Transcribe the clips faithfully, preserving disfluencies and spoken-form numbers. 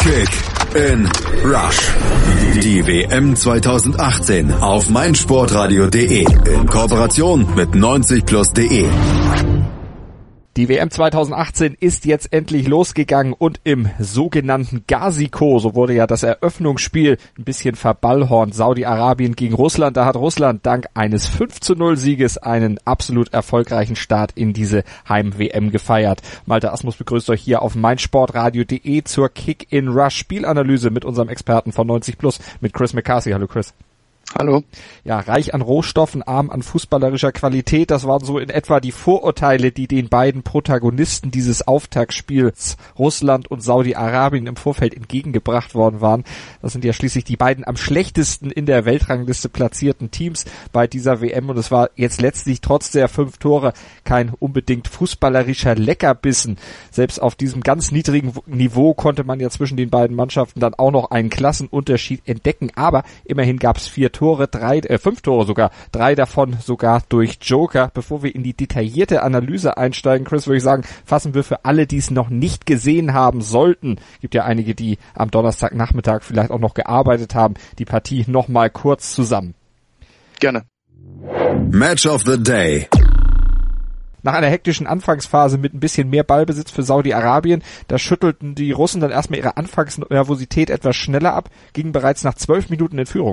Kick in Rush. Die W M zwanzig achtzehn auf meinsportradio punkt de in Kooperation mit neunzig plus punkt de. Die W M zwanzig achtzehn ist jetzt endlich losgegangen und im sogenannten Gaziko, so wurde ja das Eröffnungsspiel ein bisschen verballhornt, Saudi-Arabien gegen Russland. Da hat Russland dank eines fünf zu null Sieges einen absolut erfolgreichen Start in diese Heim-W M gefeiert. Malte Asmus begrüßt euch hier auf meinsportradio punkt de zur Kick-in-Rush-Spielanalyse mit unserem Experten von neunzig plus, mit Chris McCarthy. Hallo Chris. Hallo. Ja, reich an Rohstoffen, arm an fußballerischer Qualität. Das waren so in etwa die Vorurteile, die den beiden Protagonisten dieses Auftaktspiels Russland und Saudi-Arabien im Vorfeld entgegengebracht worden waren. Das sind ja schließlich die beiden am schlechtesten in der Weltrangliste platzierten Teams bei dieser W M. Und es war jetzt letztlich trotz der fünf Tore kein unbedingt fußballerischer Leckerbissen. Selbst auf diesem ganz niedrigen Niveau konnte man ja zwischen den beiden Mannschaften dann auch noch einen Klassenunterschied entdecken. Aber immerhin gab es vier Tore, drei, äh, fünf Tore sogar, drei davon sogar durch Joker. Bevor wir in die detaillierte Analyse einsteigen, Chris, würde ich sagen, fassen wir für alle, die es noch nicht gesehen haben sollten, gibt ja einige, die am Donnerstagnachmittag vielleicht auch noch gearbeitet haben, die Partie nochmal kurz zusammen. Gerne. Match of the Day. Nach einer hektischen Anfangsphase mit ein bisschen mehr Ballbesitz für Saudi-Arabien, da schüttelten die Russen dann erstmal ihre Anfangsnervosität etwas schneller ab, gingen bereits nach zwölf Minuten in Führung.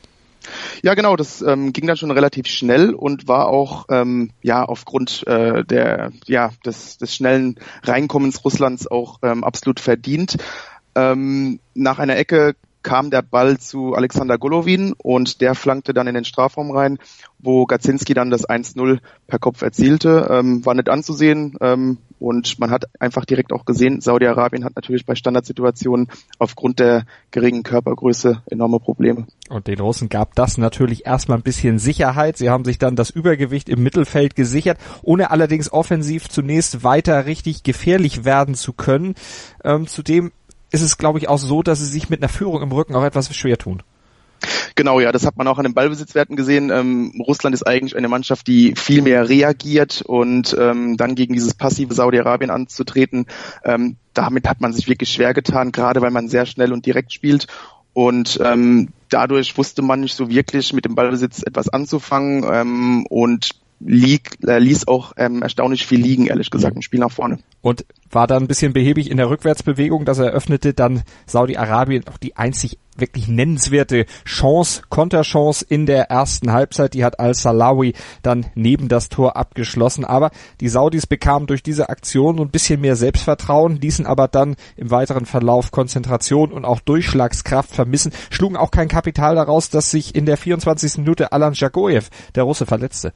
Ja, genau, das ähm, ging dann schon relativ schnell und war auch ähm, ja aufgrund äh, der ja des, des schnellen Reinkommens Russlands auch ähm, absolut verdient. Ähm, nach einer Ecke kam der Ball zu Alexander Golovin und der flankte dann in den Strafraum rein, wo Gazinski dann das eins null per Kopf erzielte. Ähm, war nicht anzusehen ähm, und man hat einfach direkt auch gesehen, Saudi-Arabien hat natürlich bei Standardsituationen aufgrund der geringen Körpergröße enorme Probleme. Und den Russen gab das natürlich erstmal ein bisschen Sicherheit. Sie haben sich dann das Übergewicht im Mittelfeld gesichert, ohne allerdings offensiv zunächst weiter richtig gefährlich werden zu können. Ähm, zudem ist es, glaube ich, auch so, dass sie sich mit einer Führung im Rücken auch etwas schwer tun. Genau, ja, das hat man auch an den Ballbesitzwerten gesehen. Ähm, Russland ist eigentlich eine Mannschaft, die viel mehr reagiert und ähm, dann gegen dieses passive Saudi-Arabien anzutreten, ähm, damit hat man sich wirklich schwer getan, gerade weil man sehr schnell und direkt spielt. Und ähm, dadurch wusste man nicht so wirklich mit dem Ballbesitz etwas anzufangen ähm, und lieg, äh, ließ auch ähm, erstaunlich viel liegen, ehrlich gesagt, im Spiel nach vorne. Und war dann ein bisschen behäbig in der Rückwärtsbewegung, das eröffnete dann Saudi-Arabien auch die einzig wirklich nennenswerte Chance, Konterchance in der ersten Halbzeit. Die hat Al-Salawi dann neben das Tor abgeschlossen. Aber die Saudis bekamen durch diese Aktion so ein bisschen mehr Selbstvertrauen, ließen aber dann im weiteren Verlauf Konzentration und auch Durchschlagskraft vermissen, schlugen auch kein Kapital daraus, dass sich in der vierundzwanzigsten Minute Alan Djagojew, der Russe, verletzte.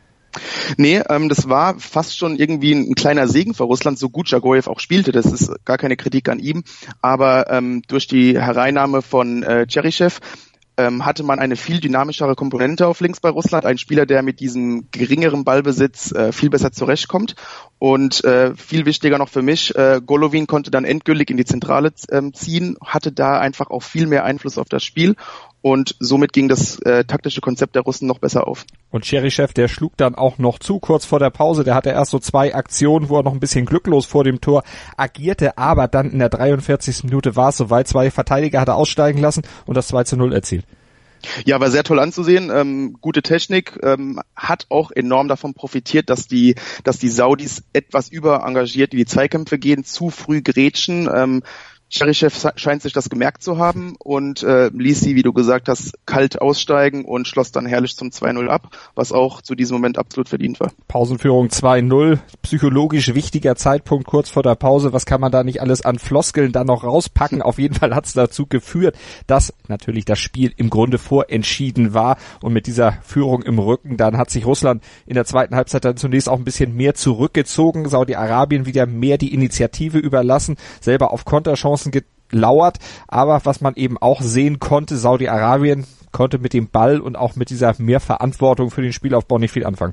Nee, ähm, das war fast schon irgendwie ein, ein kleiner Segen für Russland, so gut Djagojew auch spielte. Das ist gar keine Kritik an ihm. Aber ähm, durch die Hereinnahme von äh, Cheryshev ähm, hatte man eine viel dynamischere Komponente auf links bei Russland. Ein Spieler, der mit diesem geringeren Ballbesitz äh, viel besser zurechtkommt. Und äh, viel wichtiger noch für mich, äh, Golovin konnte dann endgültig in die Zentrale äh, ziehen, hatte da einfach auch viel mehr Einfluss auf das Spiel. Und somit ging das äh, taktische Konzept der Russen noch besser auf. Und Cheryshev, der schlug dann auch noch zu, kurz vor der Pause. Der hatte erst so zwei Aktionen, wo er noch ein bisschen glücklos vor dem Tor agierte. Aber dann in der dreiundvierzigsten Minute war es soweit. Zwei Verteidiger hat er aussteigen lassen und das zwei zu null erzielt. Ja, war sehr toll anzusehen. Ähm, gute Technik, ähm, hat auch enorm davon profitiert, dass die, dass die Saudis etwas überengagiert in die Zweikämpfe gehen, zu früh grätschen. Ähm, Cheryshev scheint sich das gemerkt zu haben und äh, ließ sie, wie du gesagt hast, kalt aussteigen und schloss dann herrlich zum zwei null ab, was auch zu diesem Moment absolut verdient war. Pausenführung zwei null, psychologisch wichtiger Zeitpunkt kurz vor der Pause. Was kann man da nicht alles an Floskeln dann noch rauspacken? Auf jeden Fall hat es dazu geführt, dass natürlich das Spiel im Grunde vorentschieden war. Und mit dieser Führung im Rücken, dann hat sich Russland in der zweiten Halbzeit dann zunächst auch ein bisschen mehr zurückgezogen. Saudi-Arabien wieder mehr die Initiative überlassen, selber auf Konterchancen gelauert, aber was man eben auch sehen konnte, Saudi-Arabien konnte mit dem Ball und auch mit dieser Mehrverantwortung für den Spielaufbau nicht viel anfangen.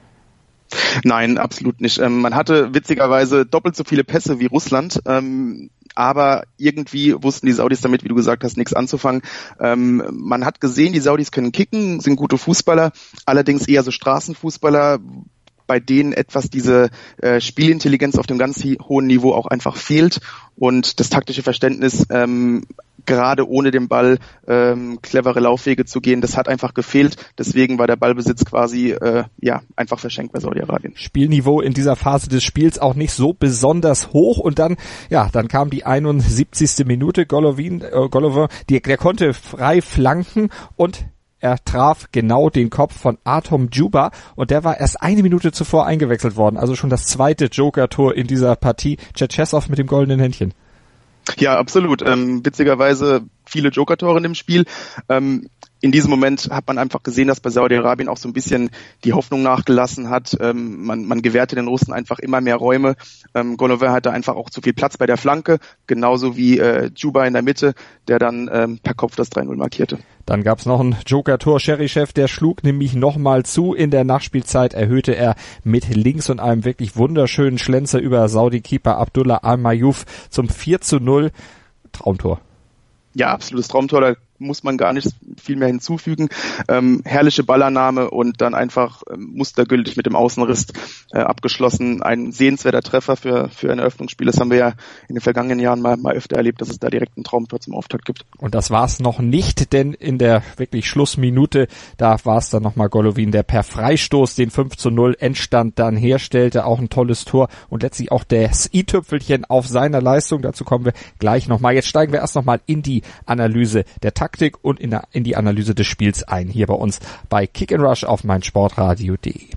Nein, absolut nicht. Ähm, man hatte witzigerweise doppelt so viele Pässe wie Russland, ähm, aber irgendwie wussten die Saudis damit, wie du gesagt hast, nichts anzufangen. Ähm, man hat gesehen, die Saudis können kicken, sind gute Fußballer, allerdings eher so Straßenfußballer, bei denen etwas diese äh, Spielintelligenz auf dem ganz hohen Niveau auch einfach fehlt und das taktische Verständnis, ähm, gerade ohne den Ball ähm, clevere Laufwege zu gehen, das hat einfach gefehlt. Deswegen war der Ballbesitz quasi äh, ja einfach verschenkt bei Saudi-Arabien. Spielniveau in dieser Phase des Spiels auch nicht so besonders hoch und dann ja dann kam die einundsiebzigste Minute. Golovin, äh, Golovin, die, der konnte frei flanken und er traf genau den Kopf von Artem Djuba und der war erst eine Minute zuvor eingewechselt worden. Also schon das zweite Joker-Tor in dieser Partie. Cherchesov mit dem goldenen Händchen. Ja, absolut. Ähm, witzigerweise viele Joker-Tore in dem Spiel. Ähm, in diesem Moment hat man einfach gesehen, dass bei Saudi-Arabien auch so ein bisschen die Hoffnung nachgelassen hat. Ähm, man, man gewährte den Russen einfach immer mehr Räume. Ähm, Golovin hatte einfach auch zu viel Platz bei der Flanke, genauso wie äh, Djuba in der Mitte, der dann ähm, per Kopf das drei null markierte. Dann gab's noch ein Joker-Tor. Cherichev, der schlug nämlich nochmal zu. In der Nachspielzeit erhöhte er mit links und einem wirklich wunderschönen Schlenzer über Saudi-Keeper Abdullah Al-Mayouf zum vier zu null. Traumtor. Ja, absolutes Traumtor, da muss man gar nicht viel mehr hinzufügen. Ähm, herrliche Ballannahme und dann einfach ähm, mustergültig mit dem Außenriss äh, abgeschlossen. Ein sehenswerter Treffer für für ein Eröffnungsspiel. Das haben wir ja in den vergangenen Jahren mal, mal öfter erlebt, dass es da direkt ein Traumtor zum Auftakt gibt. Und das war's noch nicht, denn in der wirklich Schlussminute, da war's dann nochmal Golovin, der per Freistoß den fünf zu null Endstand dann herstellte. Auch ein tolles Tor und letztlich auch das i-Tüpfelchen auf seiner Leistung. Dazu kommen wir gleich nochmal. Jetzt steigen wir erst nochmal in die Analyse der Taktik und in, der, in die Analyse des Spiels ein, hier bei uns bei Kick and Rush auf meinsportradio punkt de.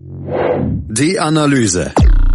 Die Analyse.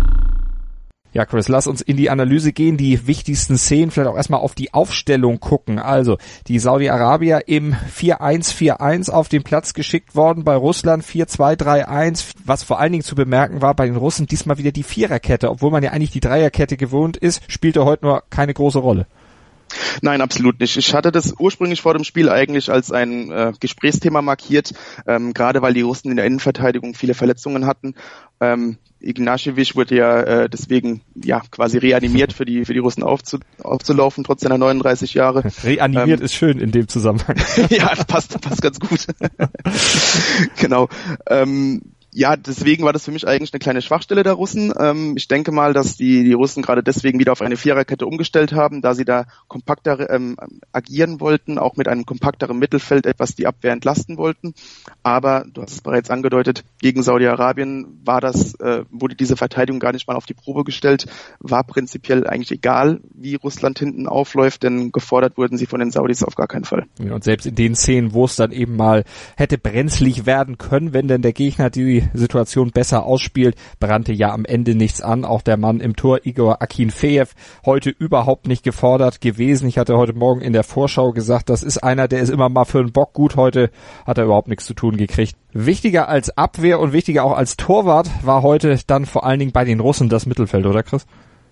Ja, Chris, lass uns in die Analyse gehen, die wichtigsten Szenen, vielleicht auch erstmal auf die Aufstellung gucken. Also, die Saudi-Arabier im vier eins vier eins auf den Platz geschickt worden, bei Russland vier zwei drei eins. Was vor allen Dingen zu bemerken war, bei den Russen diesmal wieder die Viererkette, obwohl man ja eigentlich die Dreierkette gewohnt ist, spielte heute nur keine große Rolle. Nein, absolut nicht. Ich hatte das ursprünglich vor dem Spiel eigentlich als ein äh, Gesprächsthema markiert, ähm, gerade weil die Russen in der Innenverteidigung viele Verletzungen hatten. Ähm, Ignashevich wurde ja äh, deswegen ja quasi reanimiert für die für die Russen aufzu, aufzulaufen, trotz seiner neununddreißig Jahre. Reanimiert ähm, ist schön in dem Zusammenhang. Ja, das passt, passt ganz gut. Genau. Ähm, Ja, deswegen war das für mich eigentlich eine kleine Schwachstelle der Russen. Ähm, ich denke mal, dass die, die Russen gerade deswegen wieder auf eine Viererkette umgestellt haben, da sie da kompakter ähm, agieren wollten, auch mit einem kompakteren Mittelfeld etwas die Abwehr entlasten wollten. Aber, du hast es bereits angedeutet, gegen Saudi-Arabien war das, äh, wurde diese Verteidigung gar nicht mal auf die Probe gestellt, war prinzipiell eigentlich egal, wie Russland hinten aufläuft, denn gefordert wurden sie von den Saudis auf gar keinen Fall. Ja, und selbst in den Szenen, wo es dann eben mal hätte brenzlig werden können, wenn denn der Gegner die Situation besser ausspielt, brannte ja am Ende nichts an. Auch der Mann im Tor, Igor Akinfeev, heute überhaupt nicht gefordert gewesen. Ich hatte heute Morgen in der Vorschau gesagt, das ist einer, der ist immer mal für einen Bock gut. Heute hat er überhaupt nichts zu tun gekriegt. Wichtiger als Abwehr und wichtiger auch als Torwart war heute dann vor allen Dingen bei den Russen das Mittelfeld, oder Chris?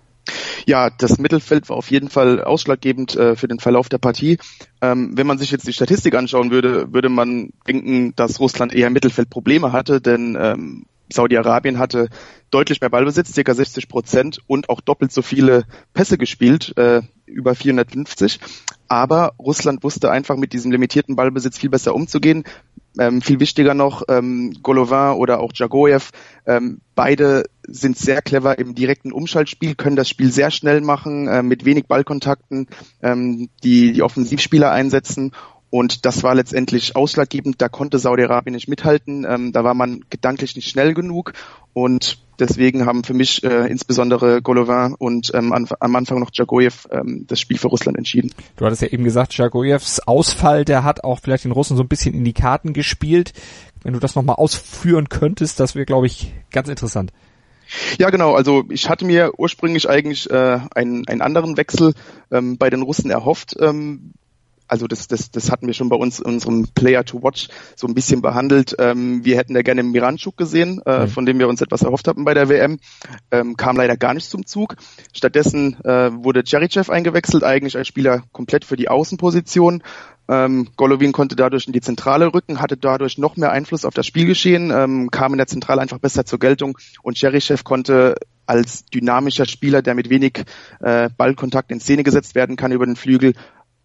Ja, das Mittelfeld war auf jeden Fall ausschlaggebend äh, für den Verlauf der Partie. Ähm, wenn man sich jetzt die Statistik anschauen würde, würde man denken, dass Russland eher Mittelfeldprobleme hatte, denn ähm, Saudi-Arabien hatte deutlich mehr Ballbesitz, ca. sechzig Prozent und auch doppelt so viele Pässe gespielt, äh, über vierhundertfünfzig. Aber Russland wusste einfach mit diesem limitierten Ballbesitz viel besser umzugehen. Ähm, viel wichtiger noch, ähm, Golovin oder auch Djagojew, ähm, beide sind sehr clever im direkten Umschaltspiel, können das Spiel sehr schnell machen, äh, mit wenig Ballkontakten, ähm, die, die Offensivspieler einsetzen. Und das war letztendlich ausschlaggebend. Da konnte Saudi-Arabien nicht mithalten. Ähm, da war man gedanklich nicht schnell genug. Und deswegen haben für mich äh, insbesondere Golovin und ähm, an, am Anfang noch Djagojew ähm, das Spiel für Russland entschieden. Du hattest ja eben gesagt, Djagojews Ausfall, der hat auch vielleicht den Russen so ein bisschen in die Karten gespielt. Wenn du das nochmal ausführen könntest, das wäre, glaube ich, ganz interessant. Ja, genau. Also ich hatte mir ursprünglich eigentlich äh, einen, einen anderen Wechsel ähm, bei den Russen erhofft. Ähm, Also das, das, das hatten wir schon bei uns in unserem Player to Watch so ein bisschen behandelt. Ähm, wir hätten da gerne Miranchuk gesehen, äh, mhm. von dem wir uns etwas erhofft hatten bei der W M. Ähm, kam leider gar nicht zum Zug. Stattdessen äh, wurde Cherichev eingewechselt, eigentlich als Spieler komplett für die Außenposition. Ähm, Golovin konnte dadurch in die Zentrale rücken, hatte dadurch noch mehr Einfluss auf das Spielgeschehen, ähm, kam in der Zentrale einfach besser zur Geltung und Cherichev konnte als dynamischer Spieler, der mit wenig äh, Ballkontakt in Szene gesetzt werden kann über den Flügel,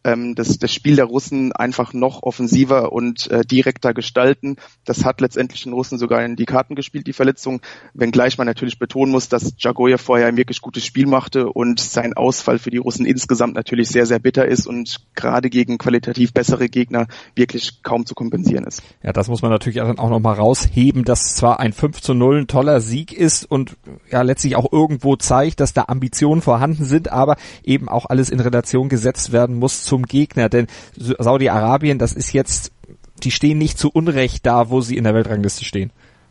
ähm, das, das Spiel der Russen einfach noch offensiver und äh, direkter gestalten. Das hat letztendlich den Russen sogar in die Karten gespielt, die Verletzung, wenngleich man natürlich betonen muss, dass Djagojew vorher ein wirklich gutes Spiel machte und sein Ausfall für die Russen insgesamt natürlich sehr, sehr bitter ist und gerade gegen qualitativ bessere Gegner wirklich kaum zu kompensieren ist. Ja, das muss man natürlich dann auch nochmal rausheben, dass zwar ein fünf zu null ein toller Sieg ist und ja letztlich auch irgendwo zeigt, dass da Ambitionen vorhanden sind, aber eben auch alles in Relation gesetzt werden muss zum Gegner, denn Saudi-Arabien, das ist jetzt, die stehen nicht zu Unrecht da, wo sie in der Weltrangliste stehen.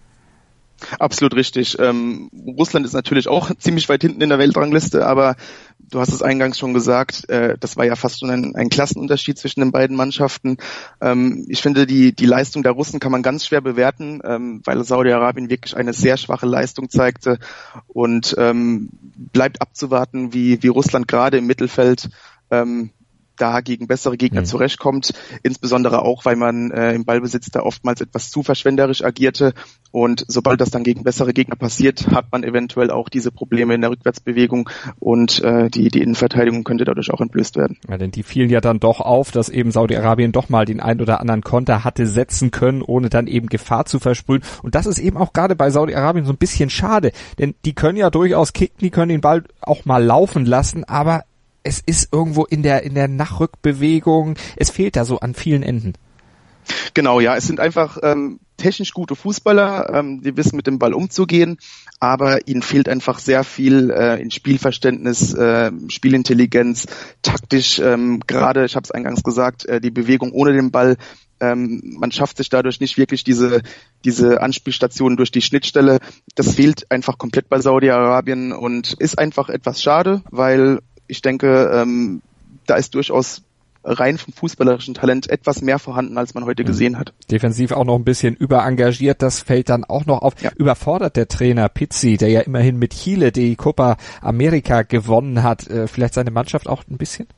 Absolut richtig. Ähm, Russland ist natürlich auch ziemlich weit hinten in der Weltrangliste, aber du hast es eingangs schon gesagt, äh, das war ja fast schon ein, ein Klassenunterschied zwischen den beiden Mannschaften. Ähm, ich finde, die die Leistung der Russen kann man ganz schwer bewerten, ähm, weil Saudi-Arabien wirklich eine sehr schwache Leistung zeigte und ähm, bleibt abzuwarten, wie wie Russland gerade im Mittelfeld ähm, da gegen bessere Gegner mhm. zurechtkommt, insbesondere auch, weil man äh, im Ballbesitz da oftmals etwas zu verschwenderisch agierte und sobald das dann gegen bessere Gegner passiert, hat man eventuell auch diese Probleme in der Rückwärtsbewegung und äh, die die Innenverteidigung könnte dadurch auch entblößt werden. Ja, denn die fielen ja dann doch auf, dass eben Saudi-Arabien doch mal den ein oder anderen Konter hatte setzen können, ohne dann eben Gefahr zu versprühen und das ist eben auch gerade bei Saudi-Arabien so ein bisschen schade, denn die können ja durchaus kicken, die können den Ball auch mal laufen lassen, aber es ist irgendwo in der in der Nachrückbewegung, es fehlt da so an vielen Enden. Genau, ja, es sind einfach ähm, technisch gute Fußballer, ähm, die wissen mit dem Ball umzugehen, aber ihnen fehlt einfach sehr viel äh, in Spielverständnis, äh, Spielintelligenz, taktisch, ähm, gerade, ich habe es eingangs gesagt, äh, die Bewegung ohne den Ball. Ähm, man schafft sich dadurch nicht wirklich diese diese Anspielstationen durch die Schnittstelle. Das fehlt einfach komplett bei Saudi-Arabien und ist einfach etwas schade, weil ich denke, ähm, da ist durchaus rein vom fußballerischen Talent etwas mehr vorhanden, als man heute gesehen hat. Defensiv auch noch ein bisschen überengagiert, das fällt dann auch noch auf. Ja. Überfordert der Trainer Pizzi, der ja immerhin mit Chile die Copa America gewonnen hat, äh, vielleicht seine Mannschaft auch ein bisschen?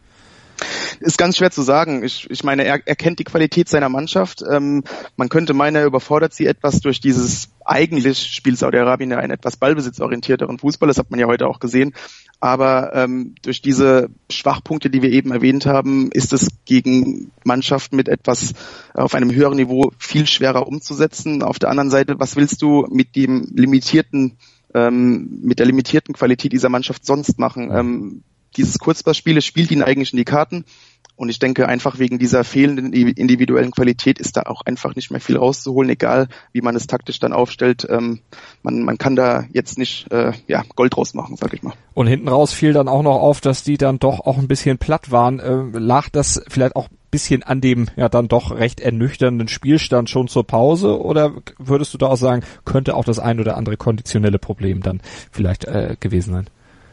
Ist ganz schwer zu sagen. Ich, ich meine, er, er kennt die Qualität seiner Mannschaft. Ähm, man könnte meinen, er überfordert sie etwas durch dieses, eigentlich spielt Saudi-Arabien ja einen etwas ballbesitzorientierteren Fußball, das hat man ja heute auch gesehen. Aber ähm, durch diese Schwachpunkte, die wir eben erwähnt haben, ist es gegen Mannschaften mit etwas auf einem höheren Niveau viel schwerer umzusetzen. Auf der anderen Seite, was willst du mit dem limitierten, ähm, mit der limitierten Qualität dieser Mannschaft sonst machen? Ähm, dieses Kurzpassspiel spielt ihnen eigentlich in die Karten. Und ich denke, einfach wegen dieser fehlenden individuellen Qualität ist da auch einfach nicht mehr viel rauszuholen, egal wie man es taktisch dann aufstellt. Ähm, man, man kann da jetzt nicht äh, ja, Gold draus machen, sag ich mal. Und hinten raus fiel dann auch noch auf, dass die dann doch auch ein bisschen platt waren. Äh, lag das vielleicht auch ein bisschen an dem ja dann doch recht ernüchternden Spielstand schon zur Pause? Oder würdest du da auch sagen, könnte auch das ein oder andere konditionelle Problem dann vielleicht äh, gewesen sein?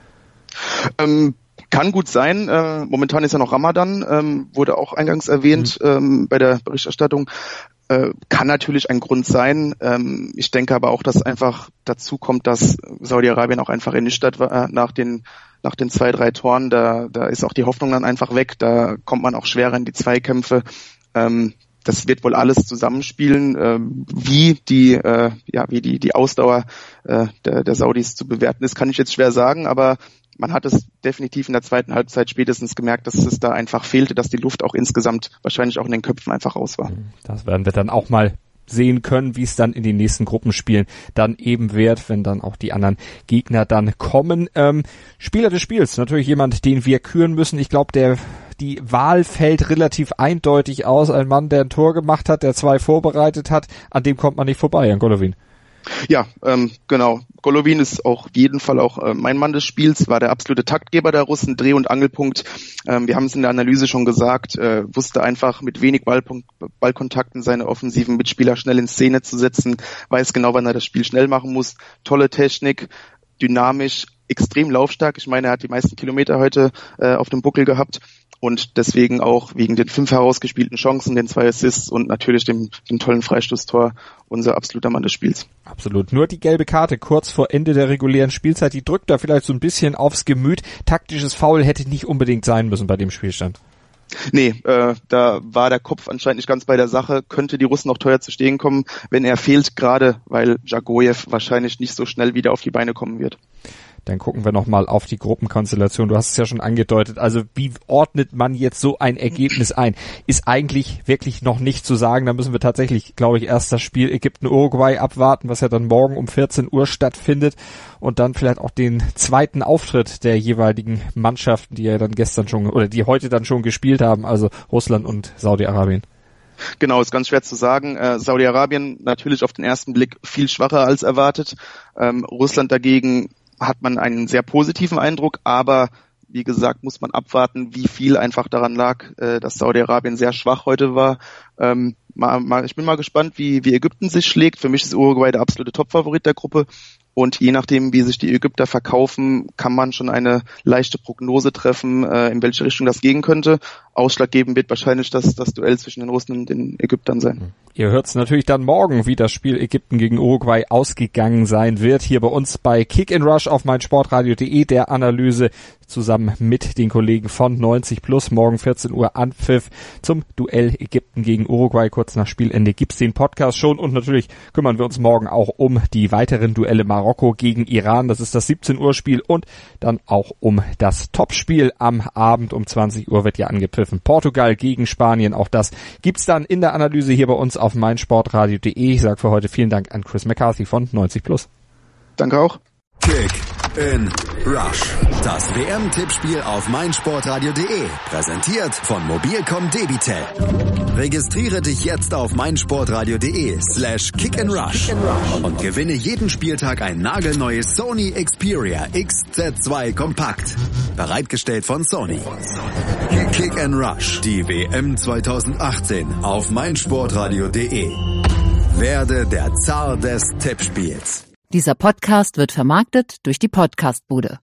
Ähm, Kann gut sein. Äh, momentan ist ja noch Ramadan, ähm, wurde auch eingangs erwähnt mhm. ähm, bei der Berichterstattung. Äh, kann natürlich ein Grund sein. Ähm, ich denke aber auch, dass einfach dazu kommt, dass Saudi-Arabien auch einfach ernüchtert war nach den nach den zwei, drei Toren. Da, da ist auch die Hoffnung dann einfach weg. Da kommt man auch schwerer in die Zweikämpfe. Ähm, das wird wohl alles zusammenspielen. Ähm, wie die äh, ja wie die die Ausdauer äh, der, der Saudis zu bewerten ist, kann ich jetzt schwer sagen, aber man hat es definitiv in der zweiten Halbzeit spätestens gemerkt, dass es da einfach fehlte, dass die Luft auch insgesamt wahrscheinlich auch in den Köpfen einfach raus war. Das werden wir dann auch mal sehen können, wie es dann in den nächsten Gruppenspielen dann eben wird, wenn dann auch die anderen Gegner dann kommen. Ähm, Spieler des Spiels, natürlich jemand, den wir küren müssen. Ich glaube, der die Wahl fällt relativ eindeutig aus. Ein Mann, der ein Tor gemacht hat, der zwei vorbereitet hat, an dem kommt man nicht vorbei, an Golovin. Ja, ähm, genau. Golovin ist auch auf jeden Fall auch äh, mein Mann des Spiels, war der absolute Taktgeber der Russen, Dreh- und Angelpunkt. Ähm, wir haben es in der Analyse schon gesagt, äh, wusste einfach mit wenig Ballpunkt, Ballkontakten seine offensiven Mitspieler schnell in Szene zu setzen, weiß genau, wann er das Spiel schnell machen muss. Tolle Technik, dynamisch, extrem laufstark. Ich meine, er hat die meisten Kilometer heute äh, auf dem Buckel gehabt. Und deswegen auch wegen den fünf herausgespielten Chancen, den zwei Assists und natürlich dem, dem tollen Freistoßtor unser absoluter Mann des Spiels. Absolut. Nur die gelbe Karte kurz vor Ende der regulären Spielzeit, die drückt da vielleicht so ein bisschen aufs Gemüt. Taktisches Foul hätte nicht unbedingt sein müssen bei dem Spielstand. Nee, äh, da war der Kopf anscheinend nicht ganz bei der Sache. Könnte die Russen noch teuer zu stehen kommen, wenn er fehlt, gerade weil Djagojew wahrscheinlich nicht so schnell wieder auf die Beine kommen wird. Dann gucken wir nochmal auf die Gruppenkonstellation. Du hast es ja schon angedeutet. Also wie ordnet man jetzt so ein Ergebnis ein? Ist eigentlich wirklich noch nicht zu sagen. Da müssen wir tatsächlich, glaube ich, erst das Spiel Ägypten-Uruguay abwarten, was ja dann morgen um vierzehn Uhr stattfindet. Und dann vielleicht auch den zweiten Auftritt der jeweiligen Mannschaften, die ja dann gestern schon oder die heute dann schon gespielt haben, also Russland und Saudi-Arabien. Genau, ist ganz schwer zu sagen. Äh, Saudi-Arabien natürlich auf den ersten Blick viel schwacher als erwartet. Ähm, Russland dagegen hat man einen sehr positiven Eindruck, aber wie gesagt, muss man abwarten, wie viel einfach daran lag, äh, dass Saudi-Arabien sehr schwach heute war. Ähm, mal, mal, ich bin mal gespannt, wie, wie Ägypten sich schlägt. Für mich ist Uruguay der absolute Topfavorit der Gruppe. Und je nachdem, wie sich die Ägypter verkaufen, kann man schon eine leichte Prognose treffen, äh, in welche Richtung das gehen könnte. Ausschlaggebend wird wahrscheinlich das, das Duell zwischen den Russen und den Ägyptern sein. Ihr hört es natürlich dann morgen, wie das Spiel Ägypten gegen Uruguay ausgegangen sein wird. Hier bei uns bei Kick and Rush auf meinsportradio punkt de, der Analyse zusammen mit den Kollegen von neunzig plus. Morgen vierzehn Uhr Anpfiff zum Duell Ägypten gegen Uruguay. Kurz nach Spielende gibt's den Podcast schon und natürlich kümmern wir uns morgen auch um die weiteren Duelle Marokko gegen Iran. Das ist das siebzehn Uhr Spiel und dann auch um das Topspiel am Abend um zwanzig Uhr wird ja angepfiffen. Portugal gegen Spanien. Auch das gibt's dann in der Analyse hier bei uns auf meinsportradio punkt de. Ich sage für heute vielen Dank an Chris McCarthy von neunzig plus. Danke auch. Kick in Rush. Das W M-Tippspiel auf meinsportradio punkt de. Präsentiert von Mobilcom Debitel. Registriere dich jetzt auf meinsportradio punkt de slash kick and rush und gewinne jeden Spieltag ein nagelneues Sony Xperia X Z zwei Kompakt. Bereitgestellt von Sony. Kick and Rush. Die W M zwanzig achtzehn auf meinsportradio punkt de. Werde der Zar des Tippspiels. Dieser Podcast wird vermarktet durch die Podcastbude.